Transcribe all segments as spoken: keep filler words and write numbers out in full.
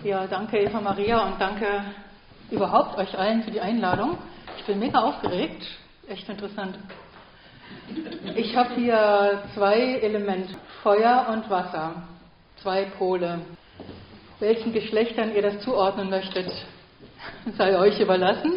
Ja, danke Eva Maria und danke überhaupt euch allen für die Einladung. Ich bin mega aufgeregt, echt interessant. Ich habe hier zwei Elemente, Feuer und Wasser, zwei Pole. Welchen Geschlechtern ihr das zuordnen möchtet, sei euch überlassen.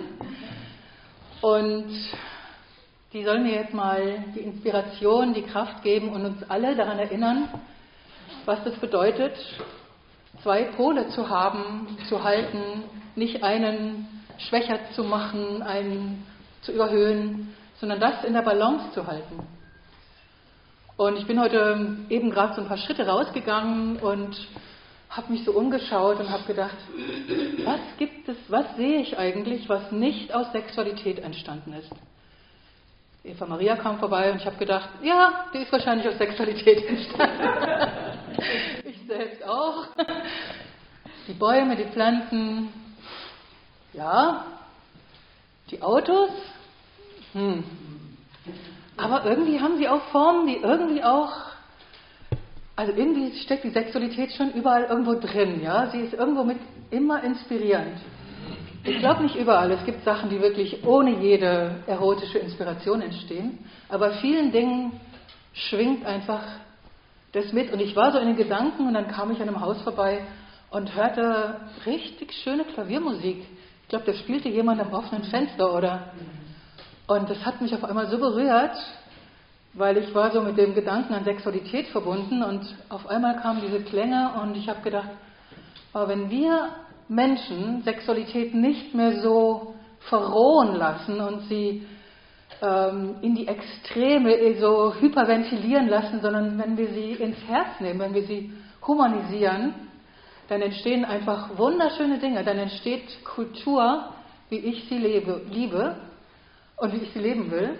Und die sollen mir jetzt mal die Inspiration, die Kraft geben und uns alle daran erinnern, was das bedeutet, zwei Pole zu haben, zu halten, nicht einen schwächer zu machen, einen zu überhöhen, sondern das in der Balance zu halten. Und ich bin heute eben gerade so ein paar Schritte rausgegangen und habe mich so umgeschaut und habe gedacht, was gibt es, was sehe ich eigentlich, was nicht aus Sexualität entstanden ist? Eva Maria kam vorbei und ich habe gedacht, ja, die ist wahrscheinlich aus Sexualität entstanden. Ich selbst auch. Die Bäume, die Pflanzen, ja, die Autos, hm. Aber irgendwie haben sie auch Formen, die irgendwie auch, also irgendwie steckt die Sexualität schon überall irgendwo drin, ja, sie ist irgendwo mit immer inspirierend. Ich glaube nicht überall, es gibt Sachen, die wirklich ohne jede erotische Inspiration entstehen, aber vielen Dingen schwingt einfach das mit. Und ich war so in den Gedanken und dann kam ich an einem Haus vorbei und hörte richtig schöne Klaviermusik. Ich glaube, da spielte jemand am offenen Fenster, oder? Und das hat mich auf einmal so berührt, weil ich war so mit dem Gedanken an Sexualität verbunden und auf einmal kamen diese Klänge und ich habe gedacht, aber wenn wir Menschen Sexualität nicht mehr so verrohen lassen und sie ähm, in die Extreme so hyperventilieren lassen, sondern wenn wir sie ins Herz nehmen, wenn wir sie humanisieren, dann entstehen einfach wunderschöne Dinge, dann entsteht Kultur, wie ich sie lebe, liebe und wie ich sie leben will.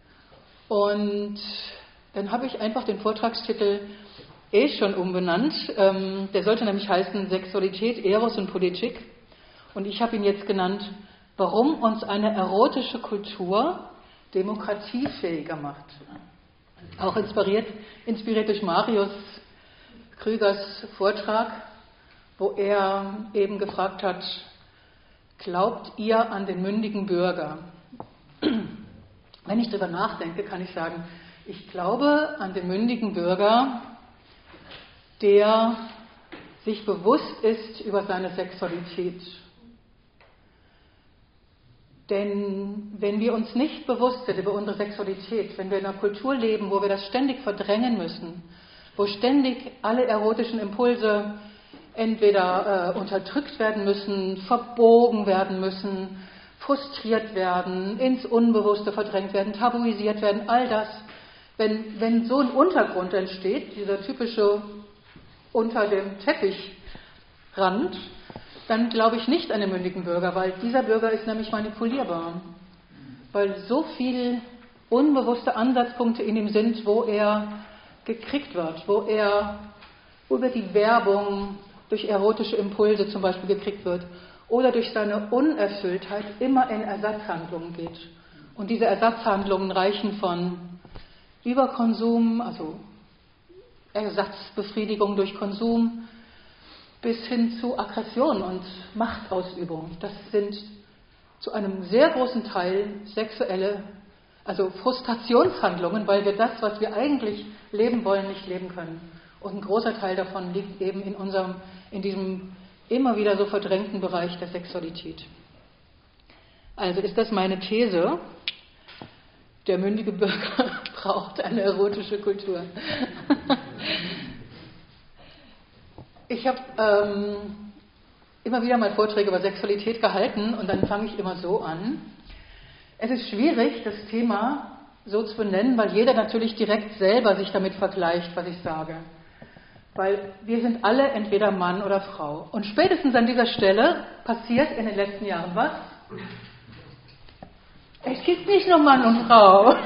Und dann habe ich einfach den Vortragstitel eh schon umbenannt. Ähm, der sollte nämlich heißen Sexualität, Eros und Politik. Und ich habe ihn jetzt genannt, warum uns eine erotische Kultur demokratiefähiger macht. Auch inspiriert, inspiriert durch Marius Krügers Vortrag, wo er eben gefragt hat, glaubt ihr an den mündigen Bürger? Wenn ich darüber nachdenke, kann ich sagen, ich glaube an den mündigen Bürger, der sich bewusst ist über seine Sexualität. Denn wenn wir uns nicht bewusst sind über unsere Sexualität, wenn wir in einer Kultur leben, wo wir das ständig verdrängen müssen, wo ständig alle erotischen Impulse entweder äh, unterdrückt werden müssen, verbogen werden müssen, frustriert werden, ins Unbewusste verdrängt werden, tabuisiert werden, all das, wenn, wenn so ein Untergrund entsteht, dieser typische unter dem Teppichrand, dann glaube ich nicht an den mündigen Bürger, weil dieser Bürger ist nämlich manipulierbar. Weil so viele unbewusste Ansatzpunkte in ihm sind, wo er gekriegt wird, wo er über die Werbung durch erotische Impulse zum Beispiel gekriegt wird oder durch seine Unerfülltheit immer in Ersatzhandlungen geht. Und diese Ersatzhandlungen reichen von Überkonsum, also Ersatzbefriedigung durch Konsum, bis hin zu Aggression und Machtausübung. Das sind zu einem sehr großen Teil sexuelle, also Frustrationshandlungen, weil wir das, was wir eigentlich leben wollen, nicht leben können. Und ein großer Teil davon liegt eben in unserem, in diesem immer wieder so verdrängten Bereich der Sexualität. Also ist das meine These, der mündige Bürger braucht eine erotische Kultur. Ich habe ähm, immer wieder mal Vorträge über Sexualität gehalten und dann fange ich immer so an. Es ist schwierig, das Thema so zu benennen, weil jeder natürlich direkt selber sich damit vergleicht, was ich sage. Weil wir sind alle entweder Mann oder Frau. Und spätestens an dieser Stelle passiert in den letzten Jahren was? Es gibt nicht nur Mann und Frau.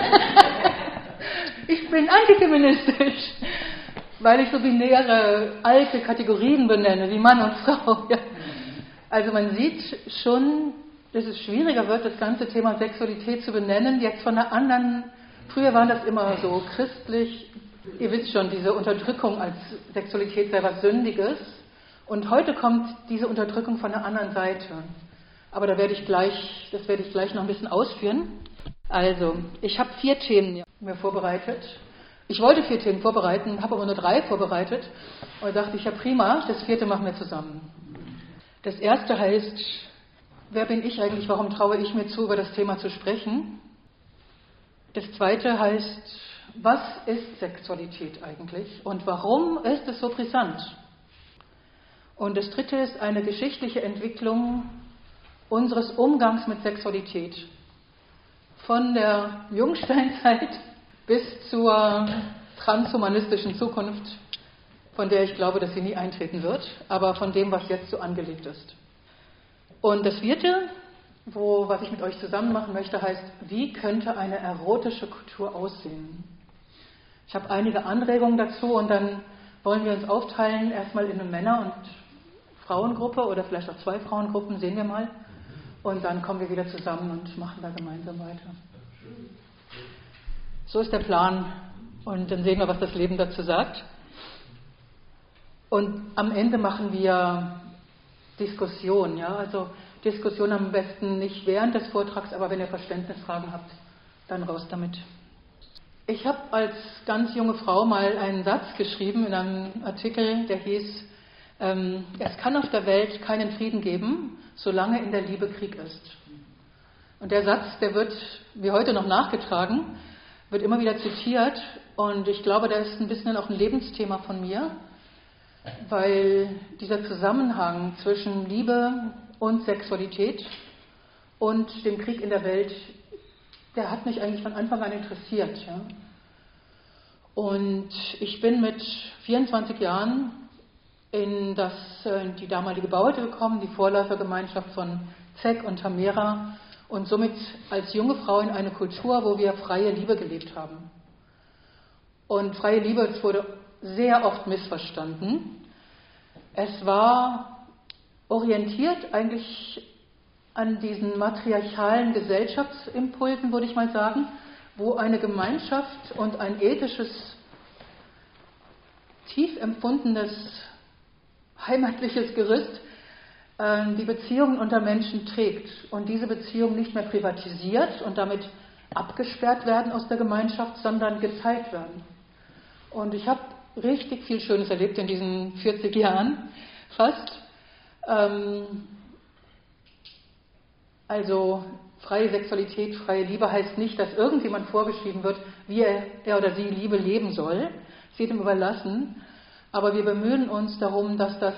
Ich bin antifeministisch, weil ich so binäre alte Kategorien benenne, wie Mann und Frau. Ja. Also man sieht schon, dass es schwieriger wird, das ganze Thema Sexualität zu benennen, jetzt von einer anderen, früher waren das immer so christlich, ihr wisst schon, diese Unterdrückung als Sexualität sei was Sündiges Und heute kommt diese Unterdrückung von der anderen Seite. Aber da werde ich gleich, das werde ich gleich noch ein bisschen ausführen. Also, ich habe vier Themen mir vorbereitet. Ich wollte vier Themen vorbereiten, habe aber nur drei vorbereitet. Und dachte ich, ja prima, das vierte machen wir zusammen. Das erste heißt, wer bin ich eigentlich, warum traue ich mir zu, über das Thema zu sprechen? Das zweite heißt, was ist Sexualität eigentlich und warum ist es so brisant? Und das dritte ist eine geschichtliche Entwicklung unseres Umgangs mit Sexualität. Von der Jungsteinzeit bis zur transhumanistischen Zukunft, von der ich glaube, dass sie nie eintreten wird, aber von dem, was jetzt so angelegt ist. Und das vierte, wo, was ich mit euch zusammen machen möchte, heißt, wie könnte eine erotische Kultur aussehen? Ich habe einige Anregungen dazu und dann wollen wir uns aufteilen, erstmal in eine Männer- und Frauengruppe oder vielleicht auch zwei Frauengruppen, sehen wir mal. Und dann kommen wir wieder zusammen und machen da gemeinsam weiter. So ist der Plan. Und dann sehen wir, was das Leben dazu sagt. Und am Ende machen wir Diskussion. Ja? Also Diskussion am besten nicht während des Vortrags, aber wenn ihr Verständnisfragen habt, dann raus damit. Ich habe als ganz junge Frau mal einen Satz geschrieben in einem Artikel, der hieß, ähm, es kann auf der Welt keinen Frieden geben, solange in der Liebe Krieg ist. Und der Satz, der wird wie heute noch nachgetragen, wird immer wieder zitiert und ich glaube, der ist ein bisschen auch ein Lebensthema von mir, weil dieser Zusammenhang zwischen Liebe und Sexualität und dem Krieg in der Welt, der hat mich eigentlich von Anfang an interessiert. Ja. Und ich bin mit vierundzwanzig Jahren in, das, in die damalige Bauerte gekommen, die Vorläufergemeinschaft von Z E C und Tamera und somit als junge Frau in eine Kultur, wo wir freie Liebe gelebt haben. Und freie Liebe, das wurde sehr oft missverstanden. Es war orientiert eigentlich an diesen matriarchalen Gesellschaftsimpulsen, würde ich mal sagen, wo eine Gemeinschaft und ein ethisches, tief empfundenes, heimatliches Gerüst äh, die Beziehungen unter Menschen trägt und diese Beziehungen nicht mehr privatisiert und damit abgesperrt werden aus der Gemeinschaft, sondern geteilt werden. Und ich habe richtig viel Schönes erlebt in diesen vierzig Jahren, fast. Ähm, also freie Sexualität, freie Liebe heißt nicht, dass irgendjemand vorgeschrieben wird, wie er, er oder sie Liebe leben soll. Es ist jedem überlassen. Aber wir bemühen uns darum, dass das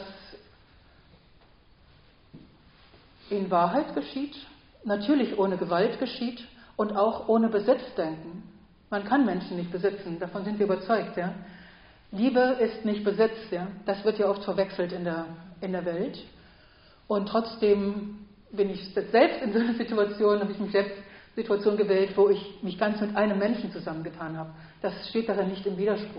in Wahrheit geschieht, natürlich ohne Gewalt geschieht und auch ohne Besitzdenken. Man kann Menschen nicht besitzen, davon sind wir überzeugt. Ja? Liebe ist nicht Besitz, ja? Das wird ja oft verwechselt in der, in der Welt. Und trotzdem bin ich selbst in so einer Situation, habe ich mich selbst in Situation gewählt, wo ich mich ganz mit einem Menschen zusammengetan habe. Das steht darin nicht im Widerspruch.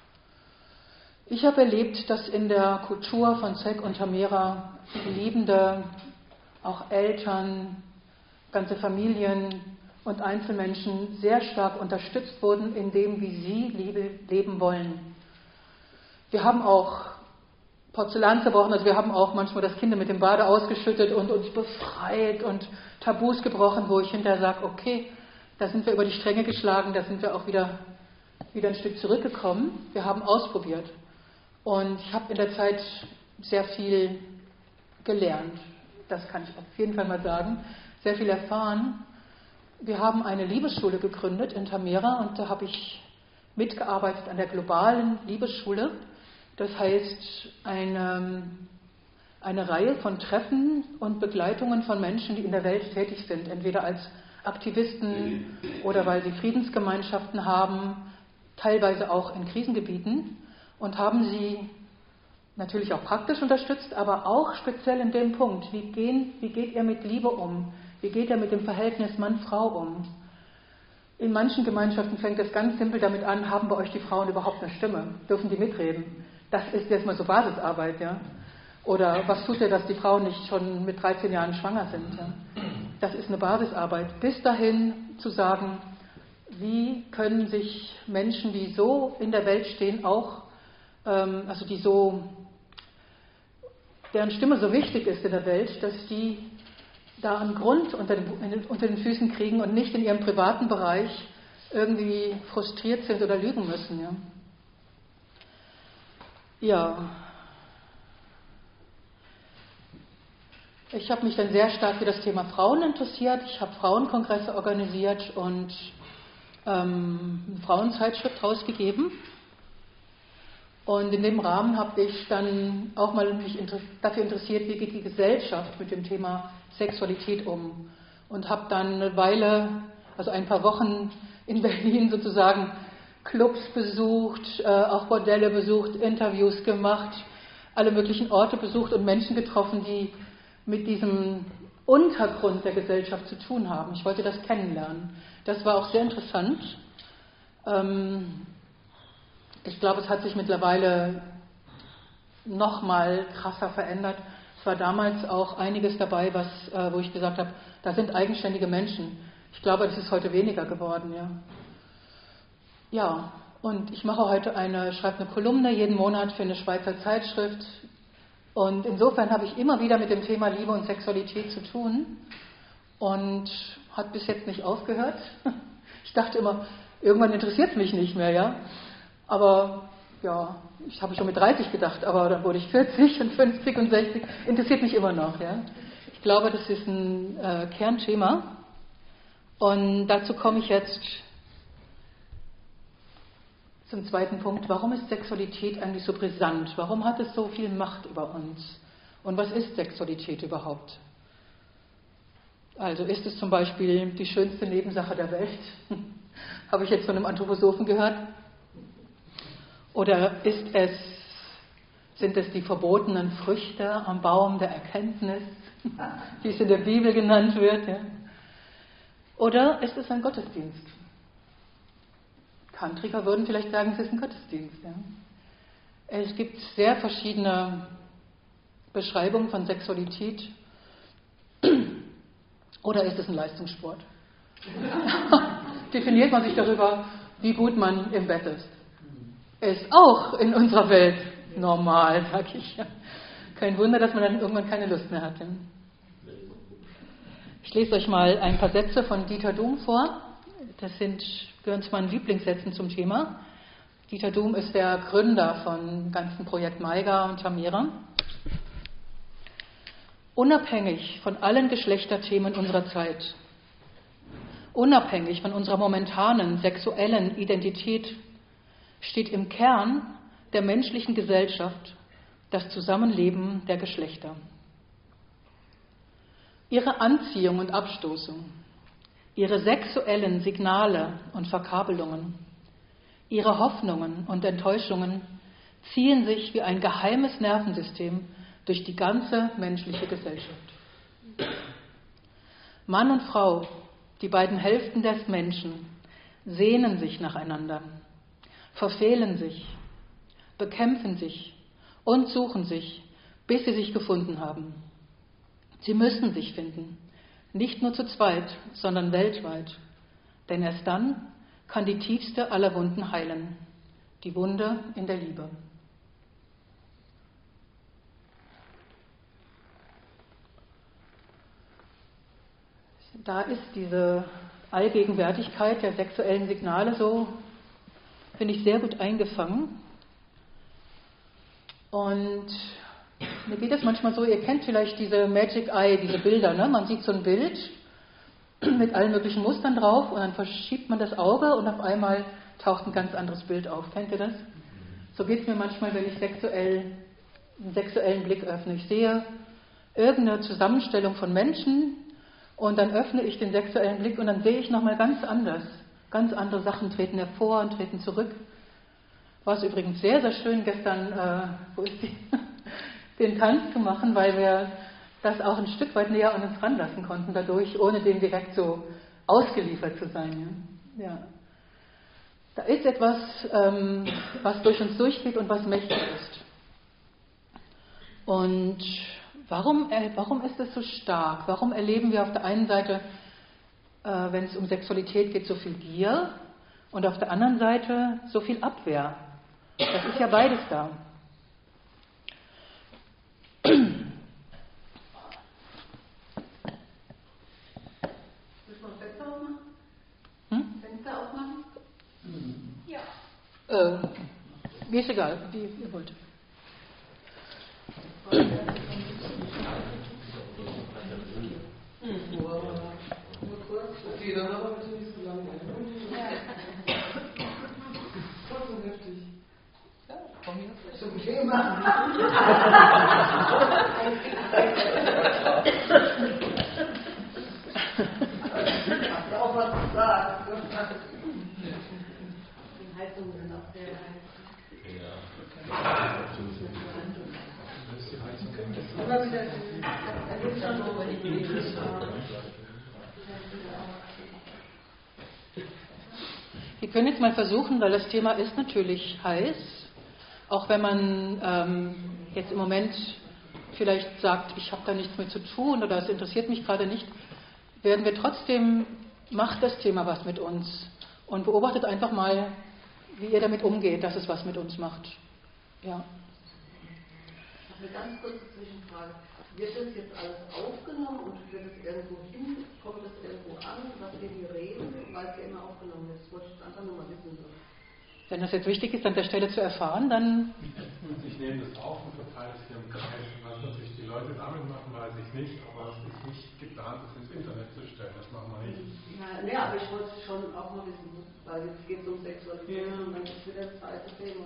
Ich habe erlebt, dass in der Kultur von Z E C und Tamera Liebende, auch Eltern, ganze Familien und Einzelmenschen sehr stark unterstützt wurden in dem, wie sie Liebe leben wollen. Wir haben auch Porzellan zerbrochen, also wir haben auch manchmal das Kind mit dem Bade ausgeschüttet und uns befreit und Tabus gebrochen, wo ich hinterher sage, okay, da sind wir über die Stränge geschlagen, da sind wir auch wieder, wieder ein Stück zurückgekommen. Wir haben ausprobiert. Und ich habe in der Zeit sehr viel gelernt. Das kann ich auf jeden Fall mal sagen. Sehr viel erfahren. Wir haben eine Liebesschule gegründet in Tamera und da habe ich mitgearbeitet an der globalen Liebesschule. Das heißt, eine, eine Reihe von Treffen und Begleitungen von Menschen, die in der Welt tätig sind, entweder als Aktivisten oder weil sie Friedensgemeinschaften haben, teilweise auch in Krisengebieten, und haben sie natürlich auch praktisch unterstützt, aber auch speziell in dem Punkt, wie, gehen, wie geht ihr mit Liebe um? Wie geht ihr mit dem Verhältnis Mann-Frau um? In manchen Gemeinschaften fängt es ganz simpel damit an, haben bei euch die Frauen überhaupt eine Stimme? Dürfen die mitreden? Das ist erstmal so Basisarbeit, ja? Oder was tut ihr, dass die Frauen nicht schon mit dreizehn Jahren schwanger sind? Ja? Das ist eine Basisarbeit. Bis dahin zu sagen, wie können sich Menschen, die so in der Welt stehen, auch, ähm, also die so deren Stimme so wichtig ist in der Welt, dass die da einen Grund unter den, unter den Füßen kriegen und nicht in ihrem privaten Bereich irgendwie frustriert sind oder lügen müssen. Ja. ja. Ich habe mich dann sehr stark für das Thema Frauen interessiert. Ich habe Frauenkongresse organisiert und ähm, eine Frauenzeitschrift rausgegeben. Und in dem Rahmen habe ich dann auch mal mich inter- dafür interessiert, wie geht die Gesellschaft mit dem Thema Sexualität um. Und habe dann eine Weile, also ein paar Wochen in Berlin sozusagen Clubs besucht, äh, auch Bordelle besucht, Interviews gemacht, alle möglichen Orte besucht und Menschen getroffen, die mit diesem Untergrund der Gesellschaft zu tun haben. Ich wollte das kennenlernen. Das war auch sehr interessant. Ähm, ich glaube, es hat sich mittlerweile noch mal krasser verändert. Es war damals auch einiges dabei, was, äh, wo ich gesagt habe, da sind eigenständige Menschen. Ich glaube, das ist heute weniger geworden. Ja, ja. Und ich mache heute eine, schreibe eine Kolumne jeden Monat für eine Schweizer Zeitschrift. Und insofern habe ich immer wieder mit dem Thema Liebe und Sexualität zu tun und hat bis jetzt nicht aufgehört. Ich dachte immer, irgendwann interessiert es mich nicht mehr, ja. Aber ja, ich habe schon mit dreißig gedacht, aber dann wurde ich vierzig und fünfzig und sechzig, interessiert mich immer noch, ja. Ich glaube, das ist ein äh, Kernthema. Und dazu komme ich jetzt zum zweiten Punkt. Warum ist Sexualität eigentlich so brisant? Warum hat es so viel Macht über uns? Und was ist Sexualität überhaupt? Also ist es zum Beispiel die schönste Nebensache der Welt? Habe ich jetzt von einem Anthroposophen gehört? Oder ist es, sind es die verbotenen Früchte am Baum der Erkenntnis, wie es in der Bibel genannt wird? Ja? Oder ist es ein Gottesdienst? Tantriker würden vielleicht sagen, es ist ein Gottesdienst. Ja. Es gibt sehr verschiedene Beschreibungen von Sexualität. Oder ist es ein Leistungssport? Definiert man sich darüber, wie gut man im Bett ist. Ist auch in unserer Welt normal, sag ich. Ja. Kein Wunder, dass man dann irgendwann keine Lust mehr hat. Ja. Ich lese euch mal ein paar Sätze von Dieter Duhm vor. Das sind, gehören zu meinen Lieblingssätzen zum Thema. Dieter Duhm ist der Gründer vom ganzen Projekt Maiga und Tamira. Unabhängig von allen Geschlechterthemen unserer Zeit, unabhängig von unserer momentanen sexuellen Identität, steht im Kern der menschlichen Gesellschaft das Zusammenleben der Geschlechter. Ihre Anziehung und Abstoßung, ihre sexuellen Signale und Verkabelungen, ihre Hoffnungen und Enttäuschungen ziehen sich wie ein geheimes Nervensystem durch die ganze menschliche Gesellschaft. Mann und Frau, die beiden Hälften des Menschen, sehnen sich nacheinander, verfehlen sich, bekämpfen sich und suchen sich, bis sie sich gefunden haben. Sie müssen sich finden, nicht nur zu zweit, sondern weltweit. Denn erst dann kann die tiefste aller Wunden heilen, die Wunde in der Liebe. Da ist diese Allgegenwärtigkeit der sexuellen Signale so, finde ich, sehr gut eingefangen. Und mir geht es manchmal so, ihr kennt vielleicht diese Magic Eye, diese Bilder, ne? Man sieht so ein Bild mit allen möglichen Mustern drauf und dann verschiebt man das Auge und auf einmal taucht ein ganz anderes Bild auf. Kennt ihr das? So geht es mir manchmal, wenn ich sexuell, einen sexuellen Blick öffne. Ich sehe irgendeine Zusammenstellung von Menschen und dann öffne ich den sexuellen Blick und dann sehe ich nochmal ganz anders. Ganz andere Sachen treten hervor und treten zurück. War es übrigens sehr, sehr schön gestern, äh, wo ist die? den Tanz zu machen, weil wir das auch ein Stück weit näher an uns ranlassen konnten dadurch, ohne dem direkt so ausgeliefert zu sein. Ja. Ja. Da ist etwas, ähm, was durch uns durchgeht und was mächtig ist. Und warum, äh, warum ist es so stark? Warum erleben wir auf der einen Seite, äh, wenn es um Sexualität geht, so viel Gier und auf der anderen Seite so viel Abwehr? Das ist ja beides da. Äh, mir ist egal, wie ihr wollt. Okay, dann aber bitte nicht so lange. Kurz und heftig. Ja, komm hier. Zum Thema. Hast du auch was zu sagen? Die Heizung sind auch sehr heiß. Ja. Immer wieder. Da gibt es schon so, wenn ich nicht Wir können jetzt mal versuchen, weil das Thema ist natürlich heiß, auch wenn man ähm, jetzt im Moment vielleicht sagt, ich habe da nichts mit zu tun oder es interessiert mich gerade nicht, werden wir trotzdem, macht das Thema was mit uns und beobachtet einfach mal, wie ihr damit umgeht, dass es was mit uns macht. Ja. Eine ganz kurze Zwischenfrage. Wird das jetzt alles aufgenommen und wird es irgendwo hin? Kommt es irgendwo an, was wir hier reden, weil es ja immer aufgenommen wird? Das wollte ich einfach nur mal wissen. Wenn das jetzt wichtig ist, an der Stelle zu erfahren, dann... Ich nehme das auf und verteile es hier im Kreis. Was natürlich die Leute damit machen, weiß ich nicht, aber es ist nicht geplant, das ins Internet zu stellen. Das machen wir nicht. Ja, nee, aber ich wollte es schon auch mal wissen, weil jetzt geht es um Sexualität ja. Und dann ist wieder das zweite Thema.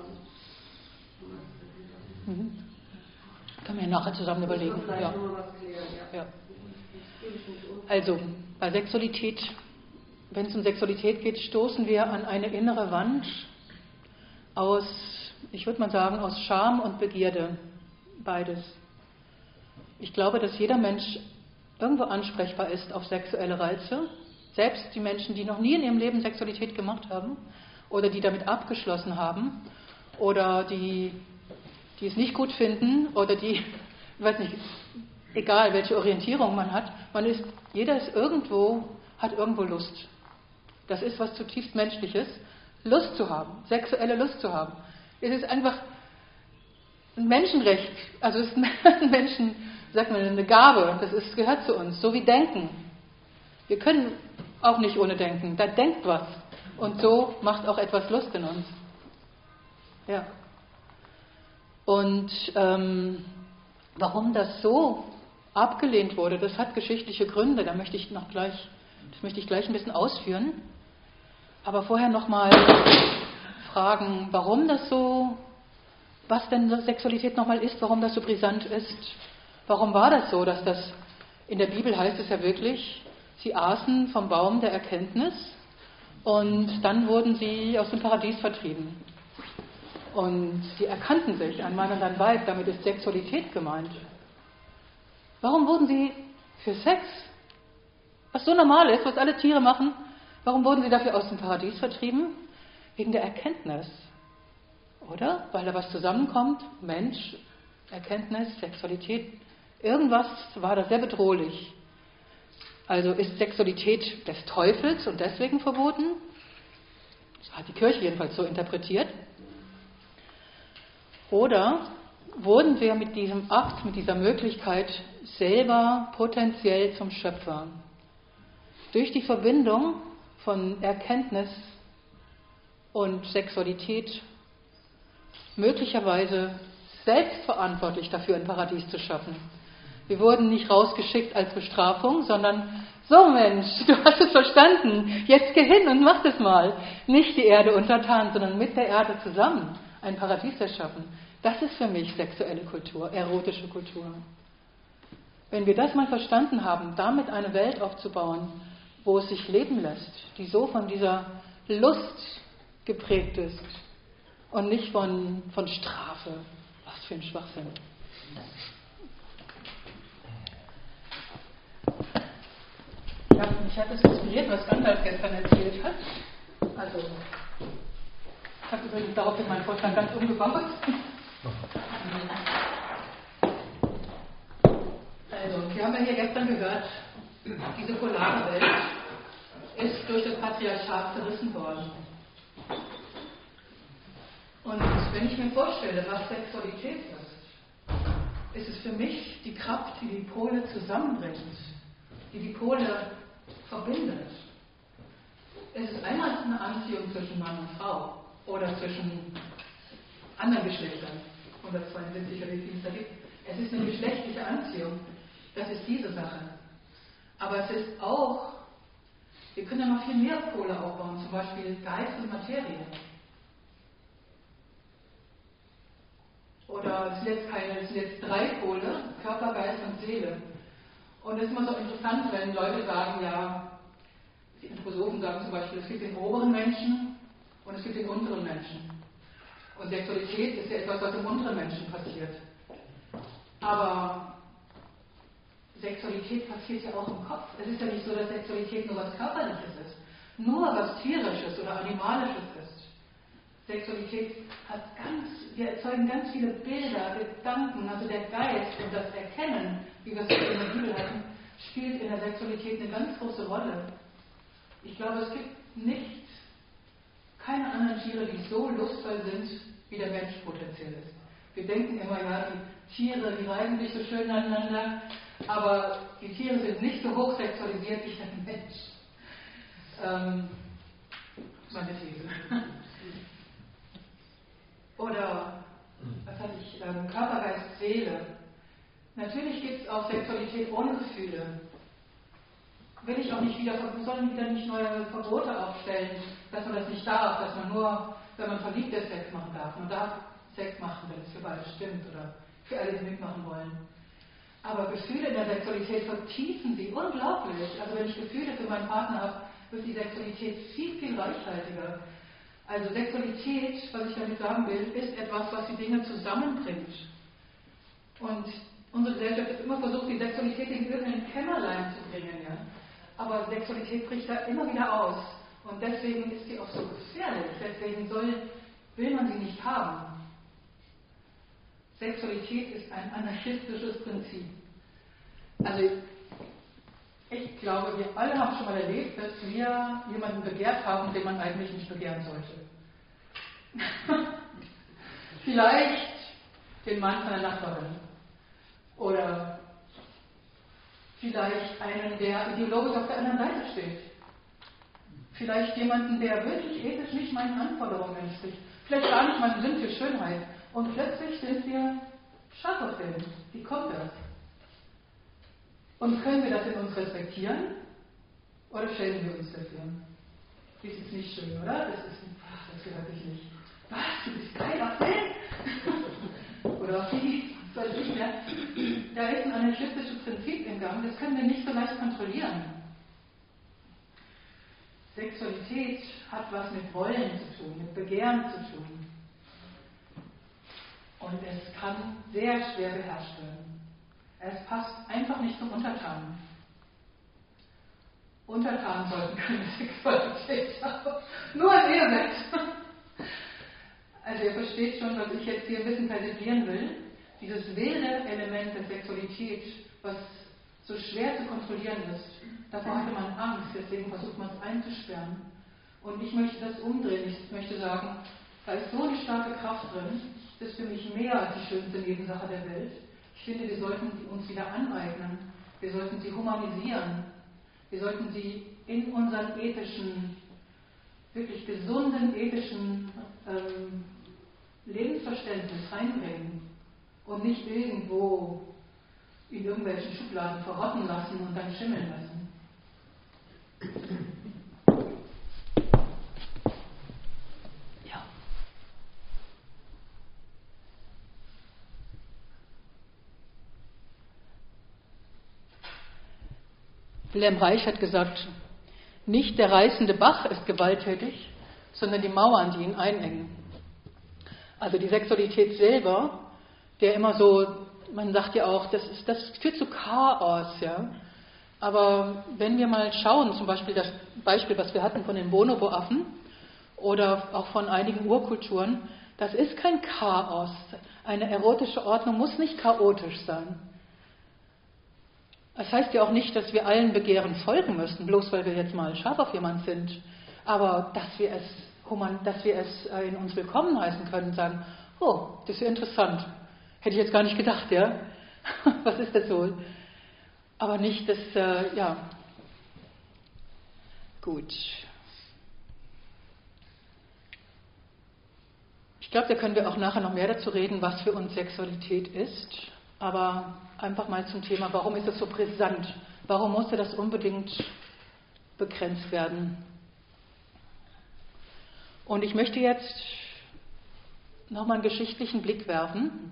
Mhm. Können wir nachher zusammen überlegen. Ja. Ja. Also, bei Sexualität, wenn es um Sexualität geht, stoßen wir an eine innere Wand aus, ich würde mal sagen, aus Scham und Begierde. Beides. Ich glaube, dass jeder Mensch irgendwo ansprechbar ist auf sexuelle Reize. Selbst die Menschen, die noch nie in ihrem Leben Sexualität gemacht haben oder die damit abgeschlossen haben oder die die es nicht gut finden oder die, ich weiß nicht, egal welche Orientierung man hat, man ist, jeder ist irgendwo, hat irgendwo Lust. Das ist was zutiefst Menschliches, Lust zu haben, sexuelle Lust zu haben. Es ist einfach ein Menschenrecht, also es ist ein Menschen, sagt man, eine Gabe, das ist, gehört zu uns, so wie Denken. Wir können auch nicht ohne Denken, da denkt was und so macht auch etwas Lust in uns. Ja. Und ähm, warum das so abgelehnt wurde, das hat geschichtliche Gründe. Da möchte ich noch gleich, das möchte ich gleich ein bisschen ausführen. Aber vorher nochmal fragen, warum das so, was denn Sexualität nochmal ist, warum das so brisant ist. Warum war das so, dass das, in der Bibel heißt es ja wirklich, sie aßen vom Baum der Erkenntnis und dann wurden sie aus dem Paradies vertrieben. Und sie erkannten sich, ein Mann und ein Weib, damit ist Sexualität gemeint. Warum wurden sie für Sex, was so normal ist, was alle Tiere machen, warum wurden sie dafür aus dem Paradies vertrieben? Wegen der Erkenntnis. Oder? Weil da was zusammenkommt, Mensch, Erkenntnis, Sexualität, irgendwas war da sehr bedrohlich. Also ist Sexualität des Teufels und deswegen verboten? Das hat die Kirche jedenfalls so interpretiert. Oder wurden wir mit diesem Akt, mit dieser Möglichkeit selber potenziell zum Schöpfer? Durch die Verbindung von Erkenntnis und Sexualität möglicherweise selbstverantwortlich dafür, ein Paradies zu schaffen. Wir wurden nicht rausgeschickt als Bestrafung, sondern so Mensch, du hast es verstanden, jetzt geh hin und mach das mal. Nicht die Erde untertan, sondern mit der Erde zusammen ein Paradies erschaffen. Das ist für mich sexuelle Kultur, erotische Kultur. Wenn wir das mal verstanden haben, damit eine Welt aufzubauen, wo es sich leben lässt, die so von dieser Lust geprägt ist und nicht von, von Strafe. Was für ein Schwachsinn. Ja, mich hat es inspiriert, was Gandalf gestern erzählt hat. Also, ich habe übrigens daraufhin meinen Vortrag ganz umgebaut. Also, wir haben ja hier gestern gehört, diese polare Welt ist durch das Patriarchat zerrissen worden. Und wenn ich mir vorstelle, was Sexualität ist, ist es für mich die Kraft, die die Pole zusammenbringt, die die Pole verbindet. Es ist einmal eine Anziehung zwischen Mann und Frau, oder zwischen anderen Geschlechtern. hundertzweiundsiebzig oder wie viel es da gibt. Es ist eine geschlechtliche Anziehung. Das ist diese Sache. Aber es ist auch, wir können ja noch viel mehr Pole aufbauen, zum Beispiel Geist und Materie. Oder es sind jetzt keine, es sind jetzt drei Pole, Körper, Geist und Seele. Und es ist immer so interessant, wenn Leute sagen, ja, die Anthroposophen sagen zum Beispiel, es gibt den oberen Menschen und es gibt den unteren Menschen. Und Sexualität ist ja etwas, was im unteren Menschen passiert. Aber Sexualität passiert ja auch im Kopf. Es ist ja nicht so, dass Sexualität nur was Körperliches ist, nur was Tierisches oder Animalisches ist. Sexualität hat ganz, wir erzeugen ganz viele Bilder, Gedanken, also der Geist und das Erkennen, wie wir es in der Bibel hatten, spielt in der Sexualität eine ganz große Rolle. Ich glaube, es gibt nicht, keine anderen Tiere, die so lustvoll sind, wie der Mensch potenziell ist. Wir denken immer, ja, die Tiere, die reiben sich so schön aneinander, aber die Tiere sind nicht so hoch sexualisiert wie der Mensch. Ähm, meine These. Oder, was hatte ich, ähm, Körper, Geist, Seele. Natürlich gibt es auch Sexualität ohne Gefühle. Will ich auch nicht wieder, wir sollen wieder nicht neue Verbote aufstellen, dass man das nicht darf, dass man nur, wenn man verliebt ist, Sex machen darf. Man darf Sex machen, wenn es für beide stimmt oder für alle, die mitmachen wollen. Aber Gefühle in der Sexualität vertiefen sie unglaublich. Also wenn ich Gefühle für meinen Partner habe, wird die Sexualität viel, viel reichhaltiger. Also Sexualität, was ich damit sagen will, ist etwas, was die Dinge zusammenbringt. Und unsere Gesellschaft ist immer versucht, die Sexualität in irgendein Kämmerlein zu bringen. Ja? Aber Sexualität bricht da immer wieder aus. Und deswegen ist sie auch so gefährlich. Deswegen soll, will man sie nicht haben. Sexualität ist ein anarchistisches Prinzip. Also ich glaube, wir alle haben schon mal erlebt, dass wir jemanden begehrt haben, den man eigentlich nicht begehren sollte. Vielleicht den Mann seiner Nachbarin. Oder vielleicht einen, der ideologisch auf der anderen Seite steht. Vielleicht jemanden, der wirklich ethisch nicht meinen Anforderungen entspricht. Vielleicht gar nicht meinen Sinn für Schönheit. Und plötzlich sind wir scharf auf den. Wie kommt das? Und können wir das in uns respektieren? Oder schämen wir uns dafür? Das ist nicht schön, oder? Das ist, ach, das gehört sich nicht. Was? Du bist geil, was denn? Oder wie? Was weiß ich mehr. Da ist ein anarchistisches Prinzip im Gang, das können wir nicht so leicht kontrollieren. Sexualität hat was mit Wollen zu tun, mit Begehren zu tun. Und es kann sehr schwer beherrscht werden. Es passt einfach nicht zum Untertanen. Untertanen sollten keine Sexualität haben. Nur ein Ehebett. Also ihr versteht schon, was ich jetzt hier ein bisschen persiflieren will. Dieses wilde Element der Sexualität, was so schwer zu kontrollieren ist, davor hatte man Angst, deswegen versucht man es einzusperren. Und ich möchte das umdrehen. Ich möchte sagen, da ist so eine starke Kraft drin, das ist für mich mehr als die schönste Nebensache der Welt. Ich finde, wir sollten sie uns wieder aneignen. Wir sollten sie humanisieren. Wir sollten sie in unseren ethischen, wirklich gesunden ethischen ähm, Lebensverständnis reinbringen und nicht irgendwo in irgendwelchen Schubladen verrotten lassen und dann schimmeln lassen. Ja. Wilhelm Reich hat gesagt, nicht der reißende Bach ist gewalttätig, sondern die Mauern, die ihn einengen. Also die Sexualität selber, der immer so, man sagt ja auch, das, ist, das führt zu Chaos, ja. Aber wenn wir mal schauen, zum Beispiel das Beispiel, was wir hatten von den Bonobo-Affen oder auch von einigen Urkulturen, das ist kein Chaos. Eine erotische Ordnung muss nicht chaotisch sein. Das heißt ja auch nicht, dass wir allen Begehren folgen müssen, bloß weil wir jetzt mal scharf auf jemanden sind. Aber dass wir es, dass wir es in uns willkommen heißen können und sagen, oh, das ist ja interessant. Hätte ich jetzt gar nicht gedacht, ja. Was ist das wohl? Aber nicht, dass, äh, ja. Gut. Ich glaube, da können wir auch nachher noch mehr dazu reden, was für uns Sexualität ist. Aber einfach mal zum Thema, warum ist das so brisant? Warum musste das unbedingt begrenzt werden? Und ich möchte jetzt nochmal einen geschichtlichen Blick werfen.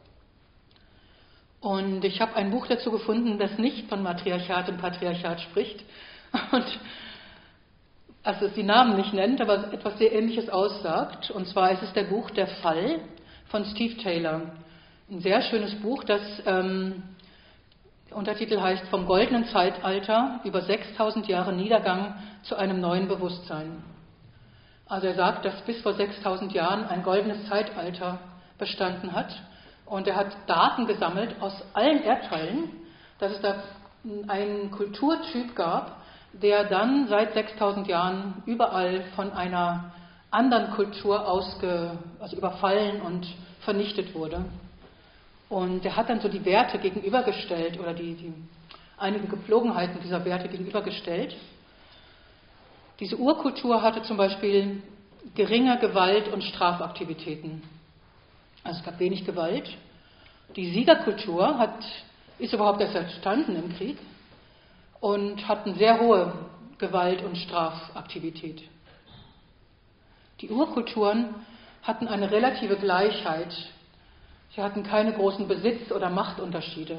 Und ich habe ein Buch dazu gefunden, das nicht von Matriarchat und Patriarchat spricht und also es die Namen nicht nennt, aber etwas sehr Ähnliches aussagt. Und zwar ist es der Buch Der Fall von Steve Taylor. Ein sehr schönes Buch, das ähm, der Untertitel heißt Vom goldenen Zeitalter über sechstausend Jahre Niedergang zu einem neuen Bewusstsein. Also er sagt, dass bis vor sechstausend Jahren ein goldenes Zeitalter bestanden hat. Und er hat Daten gesammelt aus allen Erdteilen, dass es da einen Kulturtyp gab, der dann seit sechstausend Jahren überall von einer anderen Kultur ausge, also überfallen und vernichtet wurde. Und er hat dann so die Werte gegenübergestellt oder die, die einige Gepflogenheiten dieser Werte gegenübergestellt. Diese Urkultur hatte zum Beispiel geringe Gewalt und Strafaktivitäten. Also es gab wenig Gewalt. Die Siegerkultur hat, ist überhaupt erst entstanden im Krieg und hat eine sehr hohe Gewalt- und Strafaktivität. Die Urkulturen hatten eine relative Gleichheit. Sie hatten keine großen Besitz- oder Machtunterschiede.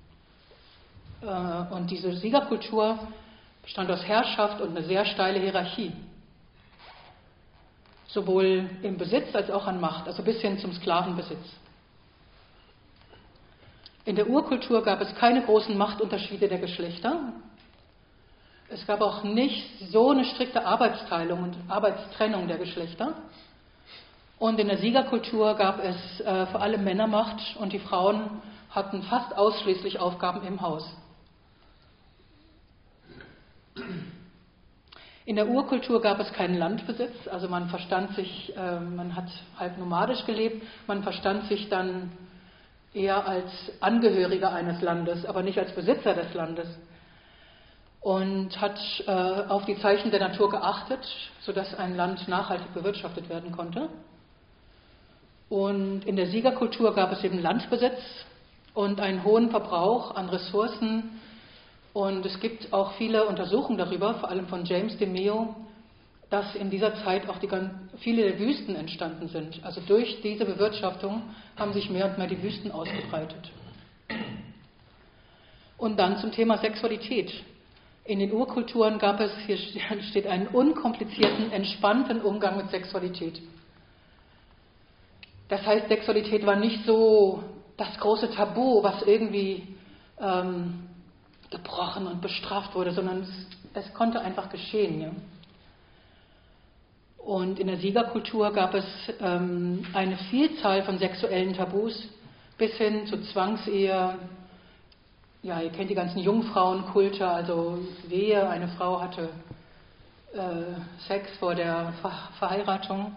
Und diese Siegerkultur bestand aus Herrschaft und eine sehr steile Hierarchie. Sowohl im Besitz als auch an Macht, also bis hin zum Sklavenbesitz. In der Urkultur gab es keine großen Machtunterschiede der Geschlechter. Es gab auch nicht so eine strikte Arbeitsteilung und Arbeitstrennung der Geschlechter. Und in der Siegerkultur gab es äh, vor allem Männermacht und die Frauen hatten fast ausschließlich Aufgaben im Haus. In der Urkultur gab es keinen Landbesitz, also man verstand sich, äh, man hat halb nomadisch gelebt, man verstand sich dann eher als Angehöriger eines Landes, aber nicht als Besitzer des Landes. Und hat äh, auf die Zeichen der Natur geachtet, sodass ein Land nachhaltig bewirtschaftet werden konnte. Und in der Siegerkultur gab es eben Landbesitz und einen hohen Verbrauch an Ressourcen. Und es gibt auch viele Untersuchungen darüber, vor allem von James DeMeo, dass in dieser Zeit auch die ganz, viele der Wüsten entstanden sind. Also durch diese Bewirtschaftung haben sich mehr und mehr die Wüsten ausgebreitet. Und dann zum Thema Sexualität. In den Urkulturen gab es, hier steht, einen unkomplizierten, entspannten Umgang mit Sexualität. Das heißt, Sexualität war nicht so das große Tabu, was irgendwie ähm, gebrochen und bestraft wurde, sondern es, es konnte einfach geschehen. Ja? Und in der Siegerkultur gab es ähm, eine Vielzahl von sexuellen Tabus bis hin zu Zwangsehe. Ja, ihr kennt die ganzen Jungfrauenkulte, also wehe, eine Frau hatte äh, Sex vor der Ver- Verheiratung.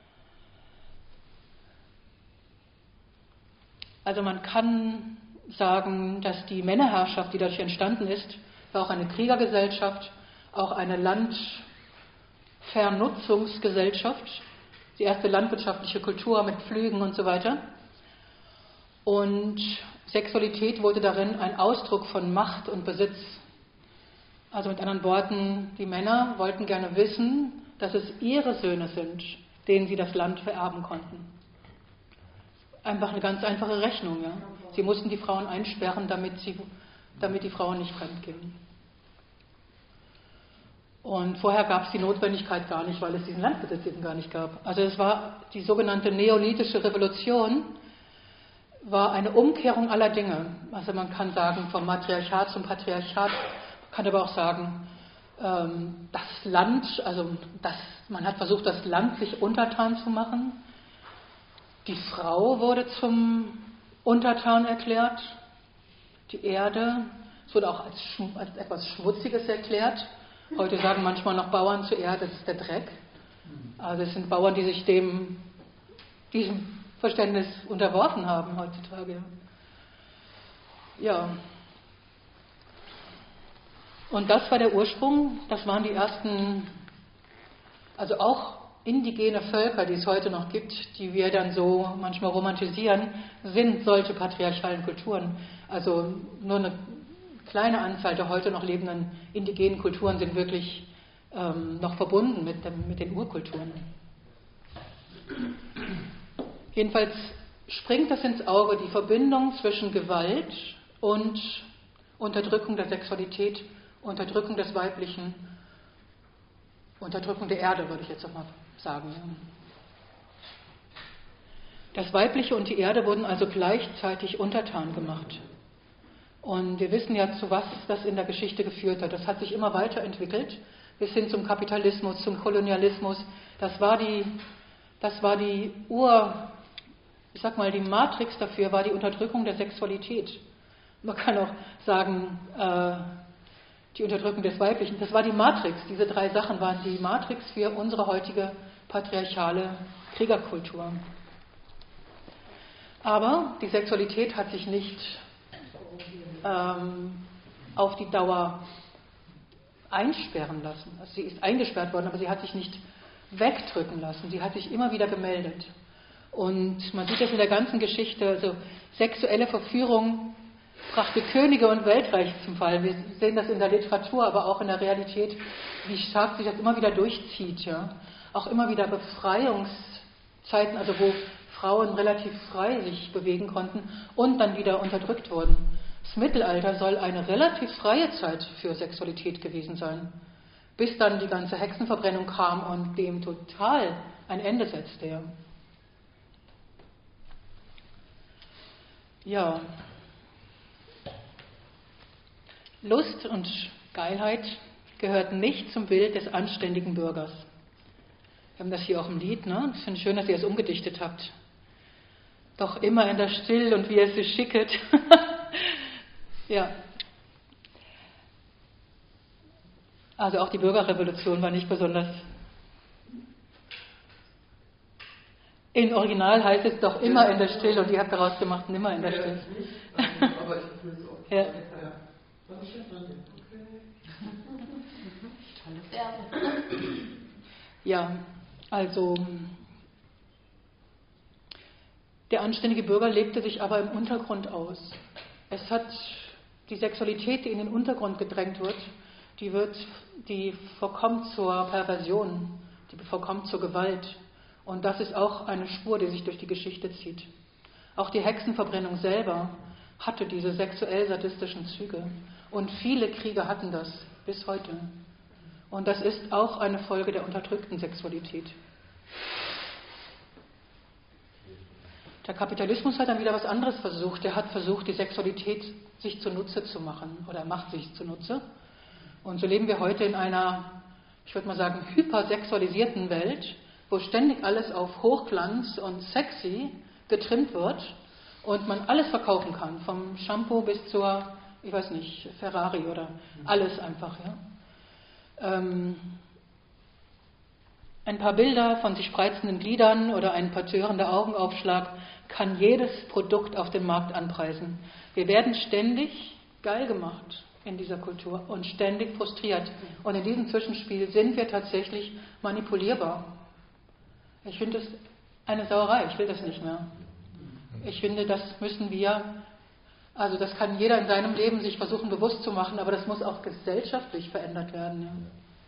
Also man kann sagen, dass die Männerherrschaft, die dadurch entstanden ist, war auch eine Kriegergesellschaft, auch eine Landvernutzungsgesellschaft, die erste landwirtschaftliche Kultur mit Pflügen und so weiter. Und Sexualität wurde darin ein Ausdruck von Macht und Besitz. Also mit anderen Worten, die Männer wollten gerne wissen, dass es ihre Söhne sind, denen sie das Land vererben konnten. Einfach eine ganz einfache Rechnung. Ja? Sie mussten die Frauen einsperren, damit, sie, damit die Frauen nicht fremd gingen. Und vorher gab es die Notwendigkeit gar nicht, weil es diesen Landbesitz eben gar nicht gab. Also es war die sogenannte neolithische Revolution, war eine Umkehrung aller Dinge. Also man kann sagen, vom Matriarchat zum Patriarchat, man kann aber auch sagen, ähm, das Land, also das, man hat versucht, das Land sich untertan zu machen. Die Frau wurde zum Untertan erklärt, die Erde, es wurde auch als, als etwas Schmutziges erklärt. Heute sagen manchmal noch Bauern zur Erde, das ist der Dreck. Also es sind Bauern, die sich dem, diesem Verständnis unterworfen haben heutzutage. Ja. Und das war der Ursprung, das waren die ersten, also auch indigene Völker, die es heute noch gibt, die wir dann so manchmal romantisieren, sind solche patriarchalen Kulturen. Also nur eine kleine Anzahl der heute noch lebenden indigenen Kulturen sind wirklich ähm, noch verbunden mit, dem, mit den Urkulturen. Jedenfalls springt das ins Auge, die Verbindung zwischen Gewalt und Unterdrückung der Sexualität, Unterdrückung des Weiblichen, Unterdrückung der Erde, würde ich jetzt auch mal sagen. Das Weibliche und die Erde wurden also gleichzeitig untertan gemacht. Und wir wissen ja, zu was das in der Geschichte geführt hat. Das hat sich immer weiterentwickelt, bis hin zum Kapitalismus, zum Kolonialismus. Das war die, das war die Ur, ich sag mal, die Matrix dafür war die Unterdrückung der Sexualität. Man kann auch sagen, äh, die Unterdrückung des Weiblichen. Das war die Matrix. Diese drei Sachen waren die Matrix für unsere heutige patriarchale Kriegerkultur. Aber die Sexualität hat sich nicht ähm, auf die Dauer einsperren lassen. Also sie ist eingesperrt worden, aber sie hat sich nicht wegdrücken lassen. Sie hat sich immer wieder gemeldet. Und man sieht das in der ganzen Geschichte. Also sexuelle Verführung brachte Könige und Weltreich zum Fall. Wir sehen das in der Literatur, aber auch in der Realität, wie stark sich das immer wieder durchzieht. Ja? Auch immer wieder Befreiungszeiten, also wo Frauen relativ frei sich bewegen konnten und dann wieder unterdrückt wurden. Das Mittelalter soll eine relativ freie Zeit für Sexualität gewesen sein, bis dann die ganze Hexenverbrennung kam und dem total ein Ende setzte. Ja. ja. Lust und Geilheit gehörten nicht zum Bild des anständigen Bürgers. Wir haben das hier auch im Lied, ne? Ich finde es schön, dass ihr es umgedichtet habt. Doch immer in der Still und wie es sich schicket. ja. Also auch die Bürgerrevolution war nicht besonders. Im Original heißt es doch immer in der Still und ihr habt daraus gemacht, nimmer in der Still. Aber ich will es auch. ja. Ja, also der anständige Bürger lebte sich aber im Untergrund aus. Es hat die Sexualität, die in den Untergrund gedrängt wird, die wird, die verkommt zur Perversion, die verkommt zur Gewalt. Und das ist auch eine Spur, die sich durch die Geschichte zieht. Auch die Hexenverbrennung selber hatte diese sexuell-sadistischen Züge. Und viele Kriege hatten das bis heute. Und das ist auch eine Folge der unterdrückten Sexualität. Der Kapitalismus hat dann wieder was anderes versucht. Der hat versucht, die Sexualität sich zunutze zu machen oder macht sich zunutze. Und so leben wir heute in einer, ich würde mal sagen, hypersexualisierten Welt, wo ständig alles auf Hochglanz und sexy getrimmt wird und man alles verkaufen kann, vom Shampoo bis zur, ich weiß nicht, Ferrari oder alles einfach. Ja. Ähm, ein paar Bilder von sich spreizenden Gliedern oder ein partörender Augenaufschlag kann jedes Produkt auf dem Markt anpreisen. Wir werden ständig geil gemacht in dieser Kultur und ständig frustriert. Und in diesem Zwischenspiel sind wir tatsächlich manipulierbar. Ich finde das eine Sauerei, ich will das nicht mehr. Ich finde, das müssen wir, also das kann jeder in seinem Leben sich versuchen bewusst zu machen, aber das muss auch gesellschaftlich verändert werden. Ja.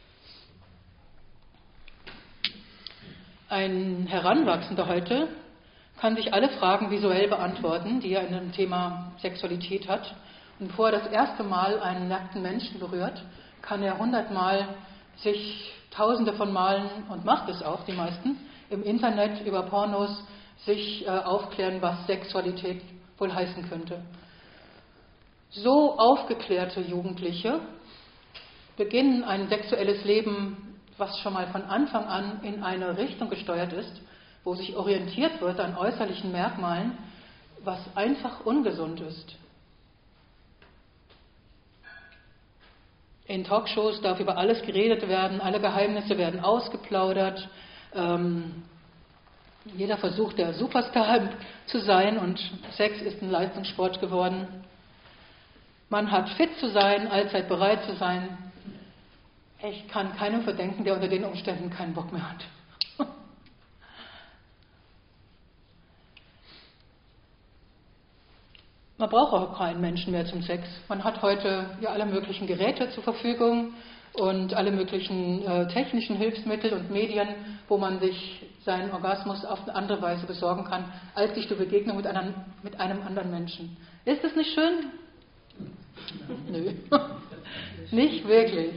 Ein Heranwachsender heute kann sich alle Fragen visuell beantworten, die er in dem Thema Sexualität hat. Und bevor er das erste Mal einen nackten Menschen berührt, kann er hundertmal sich tausende von Malen, und macht es auch, die meisten, im Internet über Pornos sich äh, aufklären, was Sexualität wohl heißen könnte. So aufgeklärte Jugendliche beginnen ein sexuelles Leben, was schon mal von Anfang an in eine Richtung gesteuert ist, wo sich orientiert wird an äußerlichen Merkmalen, was einfach ungesund ist. In Talkshows darf über alles geredet werden, alle Geheimnisse werden ausgeplaudert, ähm, jeder versucht, der Superstar zu sein und Sex ist ein Leistungssport geworden. Man hat fit zu sein, allzeit bereit zu sein. Ich kann keinem verdenken, der unter den Umständen keinen Bock mehr hat. Man braucht auch keinen Menschen mehr zum Sex. Man hat heute ja alle möglichen Geräte zur Verfügung und alle möglichen äh, technischen Hilfsmittel und Medien, wo man sich seinen Orgasmus auf eine andere Weise besorgen kann, als durch die Begegnung mit einem, mit einem anderen Menschen. Ist das nicht schön? Nö, nicht wirklich.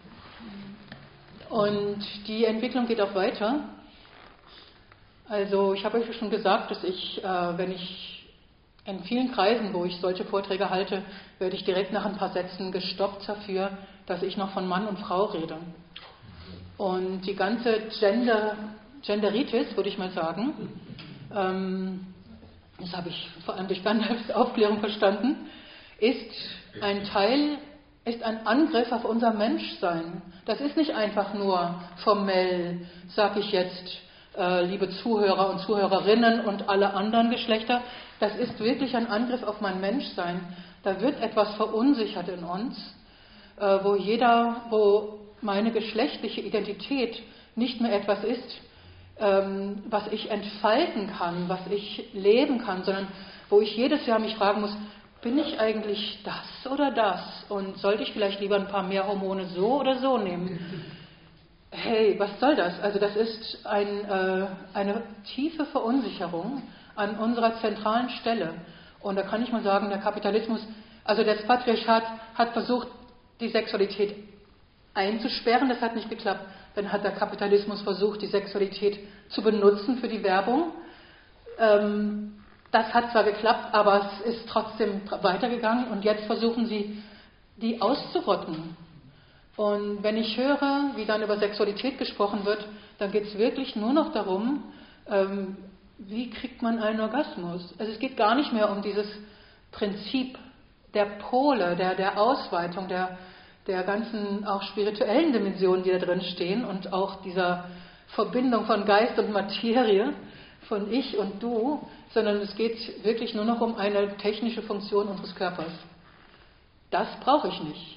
Und die Entwicklung geht auch weiter. Also ich habe euch schon gesagt, dass ich, äh, wenn ich in vielen Kreisen, wo ich solche Vorträge halte, werde ich direkt nach ein paar Sätzen gestoppt dafür, dass ich noch von Mann und Frau rede. Und die ganze Gender, Genderitis, würde ich mal sagen, ähm, das habe ich vor allem durch Gandalfs Aufklärung verstanden, ist ein Teil, ist ein Angriff auf unser Menschsein. Das ist nicht einfach nur formell, sage ich jetzt, äh, liebe Zuhörer und Zuhörerinnen und alle anderen Geschlechter, das ist wirklich ein Angriff auf mein Menschsein. Da wird etwas verunsichert in uns, äh, wo jeder, wo meine geschlechtliche Identität nicht mehr etwas ist, ähm, was ich entfalten kann, was ich leben kann, sondern wo ich jedes Jahr mich fragen muss, bin ich eigentlich das oder das? Und sollte ich vielleicht lieber ein paar mehr Hormone so oder so nehmen? Hey, was soll das? Also das ist ein, äh, eine tiefe Verunsicherung an unserer zentralen Stelle. Und da kann ich mal sagen, der Kapitalismus, also das Patriarchat hat versucht, die Sexualität einzusperren, das hat nicht geklappt. Dann hat der Kapitalismus versucht, die Sexualität zu benutzen für die Werbung. Ähm, das hat zwar geklappt, aber es ist trotzdem weitergegangen und jetzt versuchen sie, die auszurotten. Und wenn ich höre, wie dann über Sexualität gesprochen wird, dann geht es wirklich nur noch darum, ähm, wie kriegt man einen Orgasmus? Also es geht gar nicht mehr um dieses Prinzip der Pole, der, der Ausweitung, der, der ganzen auch spirituellen Dimensionen, die da drin stehen und auch dieser Verbindung von Geist und Materie, von Ich und Du, sondern es geht wirklich nur noch um eine technische Funktion unseres Körpers. Das brauche ich nicht.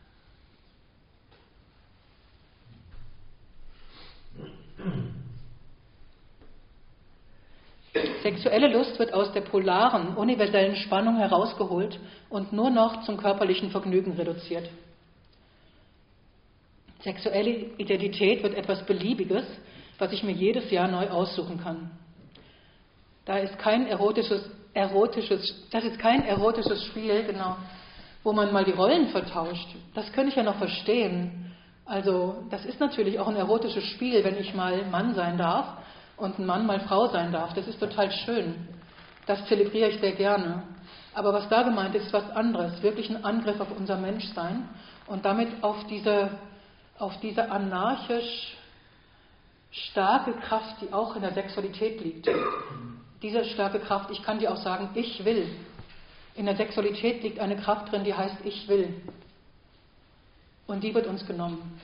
Sexuelle Lust wird aus der polaren, universellen Spannung herausgeholt und nur noch zum körperlichen Vergnügen reduziert. Sexuelle Identität wird etwas Beliebiges, was ich mir jedes Jahr neu aussuchen kann. Da ist kein erotisches, erotisches, das ist kein erotisches Spiel, genau, wo man mal die Rollen vertauscht. Das könnte ich ja noch verstehen. Also das ist natürlich auch ein erotisches Spiel, wenn ich mal Mann sein darf und ein Mann mal Frau sein darf. Das ist total schön. Das zelebriere ich sehr gerne. Aber was da gemeint ist, ist was anderes. Wirklich ein Angriff auf unser Menschsein und damit auf diese, auf diese anarchisch starke Kraft, die auch in der Sexualität liegt. Diese starke Kraft, ich kann dir auch sagen, ich will. In der Sexualität liegt eine Kraft drin, die heißt, ich will. Und die wird uns genommen.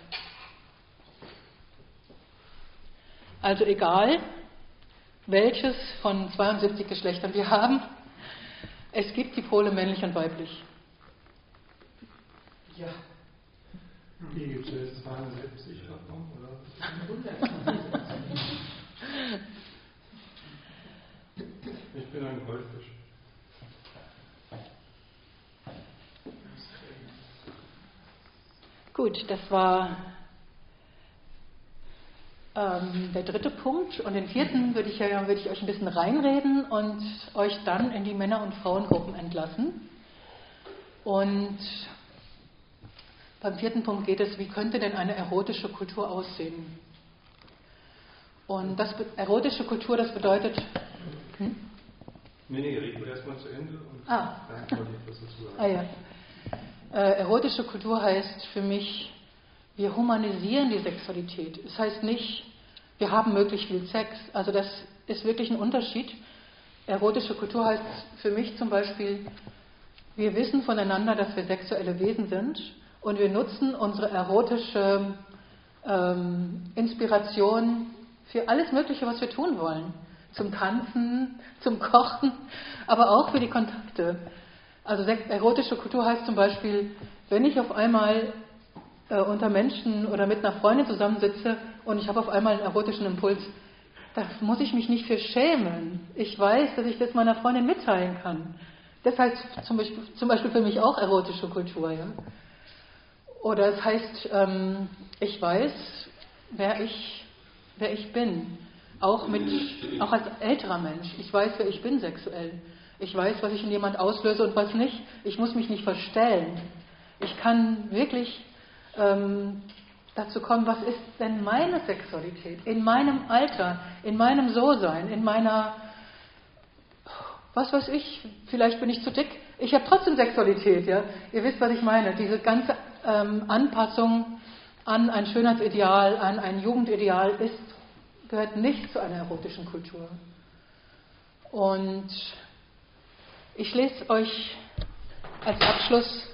Also egal, welches von zweiundsiebzig Geschlechtern wir haben, es gibt die Pole männlich und weiblich. Ja. Wie gibt es jetzt zweiundsiebzig davon? Oder? Ich bin ein Goldfisch. Gut, das war ähm, der dritte Punkt. Und den vierten würde ich, ja, würde ich euch ein bisschen reinreden und euch dann in die Männer- und Frauengruppen entlassen. Und beim vierten Punkt geht es, wie könnte denn eine erotische Kultur aussehen? Und das erotische Kultur, das bedeutet... Hm? Nee, nee, reden wir erstmal zu Ende und ah. dann wollte ich was dazu sagen. Ah, ja. Äh, erotische Kultur heißt für mich, wir humanisieren die Sexualität. Es heißt nicht, wir haben möglichst viel Sex. Also das ist wirklich ein Unterschied. Erotische Kultur heißt für mich zum Beispiel, wir wissen voneinander, dass wir sexuelle Wesen sind und wir nutzen unsere erotische ähm, Inspiration für alles Mögliche, was wir tun wollen. Zum Tanzen, zum Kochen, aber auch für die Kontakte. Also erotische Kultur heißt zum Beispiel, wenn ich auf einmal äh, unter Menschen oder mit einer Freundin zusammensitze und ich habe auf einmal einen erotischen Impuls, da muss ich mich nicht für schämen. Ich weiß, dass ich das meiner Freundin mitteilen kann. Das heißt zum Beispiel, zum Beispiel für mich auch erotische Kultur. Ja? Oder es heißt, ähm, ich weiß, wer ich, wer ich bin. Auch, mit, auch als älterer Mensch. Ich weiß, wer ich bin sexuell. Ich weiß, was ich in jemand auslöse und was nicht. Ich muss mich nicht verstellen. Ich kann wirklich ähm, dazu kommen, was ist denn meine Sexualität? In meinem Alter, in meinem So-Sein, in meiner, was weiß ich, vielleicht bin ich zu dick. Ich habe trotzdem Sexualität, ja. Ihr wisst, was ich meine. Diese ganze ähm, Anpassung an ein Schönheitsideal, an ein Jugendideal ist, gehört nicht zu einer erotischen Kultur. Und ich lese euch als Abschluss,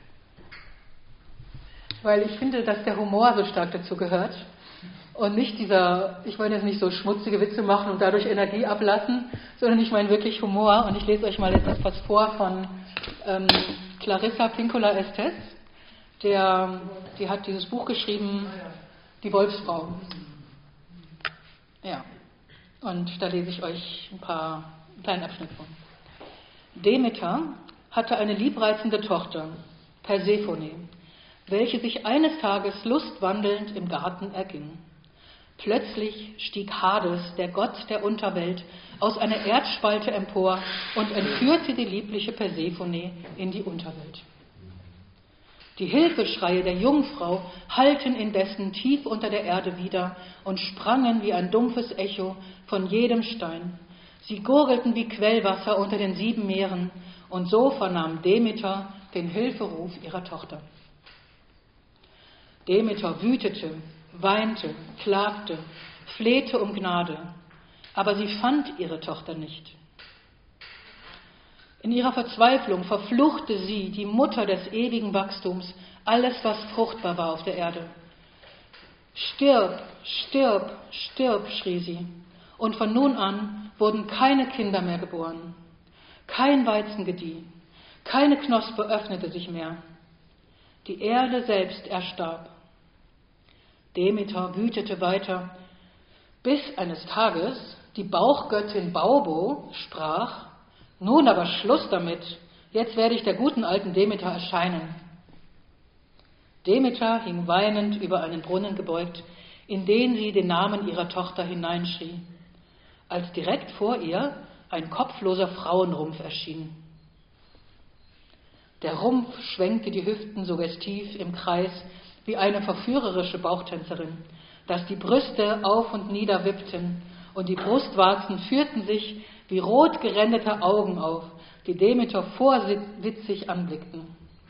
weil ich finde, dass der Humor so stark dazu gehört und nicht dieser, ich wollte jetzt nicht so schmutzige Witze machen und dadurch Energie ablassen, sondern ich meine wirklich Humor. Und ich lese euch mal jetzt etwas vor von ähm, Clarissa Pinkola Estes, der, die hat dieses Buch geschrieben, Die Wolfsfrau. Ja, und da lese ich euch ein paar einen kleinen Abschnitt von. Demeter hatte eine liebreizende Tochter, Persephone, welche sich eines Tages lustwandelnd im Garten erging. Plötzlich stieg Hades, der Gott der Unterwelt, aus einer Erdspalte empor und entführte die liebliche Persephone in die Unterwelt. Die Hilfeschreie der Jungfrau hallten indessen tief unter der Erde wider und sprangen wie ein dumpfes Echo von jedem Stein. Sie gurgelten wie Quellwasser unter den sieben Meeren, und so vernahm Demeter den Hilferuf ihrer Tochter. Demeter wütete, weinte, klagte, flehte um Gnade, aber sie fand ihre Tochter nicht. In ihrer Verzweiflung verfluchte sie, die Mutter des ewigen Wachstums, alles, was fruchtbar war auf der Erde. Stirb, stirb, stirb, schrie sie, und von nun an wurden keine Kinder mehr geboren. Kein Weizen gedieh, keine Knospe öffnete sich mehr. Die Erde selbst erstarb. Demeter wütete weiter, bis eines Tages die Bauchgöttin Baubo sprach: Nun aber Schluss damit, jetzt werde ich der guten alten Demeter erscheinen. Demeter hing weinend über einen Brunnen gebeugt, in den sie den Namen ihrer Tochter hineinschrie, als direkt vor ihr ein kopfloser Frauenrumpf erschien. Der Rumpf schwenkte die Hüften suggestiv im Kreis wie eine verführerische Bauchtänzerin, dass die Brüste auf und nieder wippten und die Brustwarzen führten sich wie rot geränderte Augen auf, die Demeter vorwitzig anblickten.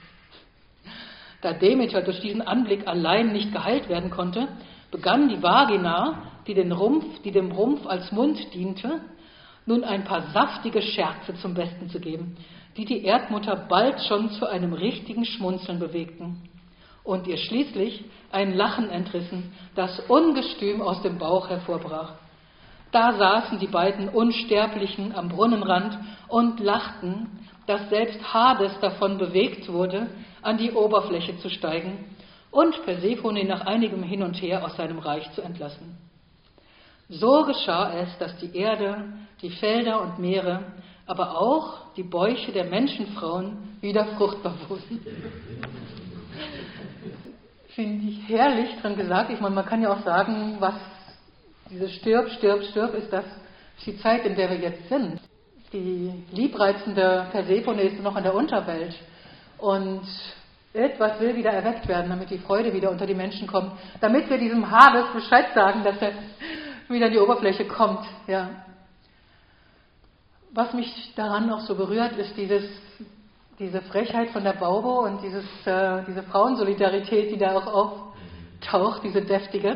Da Demeter durch diesen Anblick allein nicht geheilt werden konnte, begann die Vagina, die, den Rumpf, die dem Rumpf als Mund diente, nun ein paar saftige Scherze zum Besten zu geben, die die Erdmutter bald schon zu einem richtigen Schmunzeln bewegten und ihr schließlich ein Lachen entrissen, das ungestüm aus dem Bauch hervorbrach. Da saßen die beiden Unsterblichen am Brunnenrand und lachten, dass selbst Hades davon bewegt wurde, an die Oberfläche zu steigen und Persephone nach einigem Hin und Her aus seinem Reich zu entlassen. So geschah es, dass die Erde, die Felder und Meere, aber auch die Bäuche der Menschenfrauen wieder fruchtbar wurden. Finde ich herrlich dran gesagt. Ich meine, man kann ja auch sagen, was dieses Stirb, Stirb, Stirb ist, das ist die Zeit, in der wir jetzt sind. Die liebreizende Persephone ist noch in der Unterwelt und etwas will wieder erweckt werden, damit die Freude wieder unter die Menschen kommt, damit wir diesem Hades Bescheid sagen, dass er wieder an die Oberfläche kommt. Ja. Was mich daran noch so berührt, ist dieses, diese Frechheit von der Baubo und dieses, äh, diese Frauensolidarität, die da auch auftaucht, diese deftige.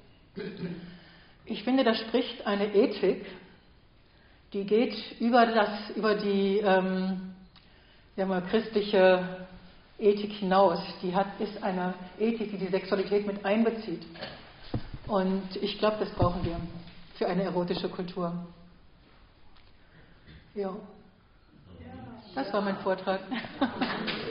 Ich finde, da spricht eine Ethik, die geht über, das, über die ähm, ja mal, christliche Ethik hinaus. Die hat, ist eine Ethik, die die Sexualität mit einbezieht. Und ich glaube, das brauchen wir für eine erotische Kultur. Ja. Das war mein Vortrag.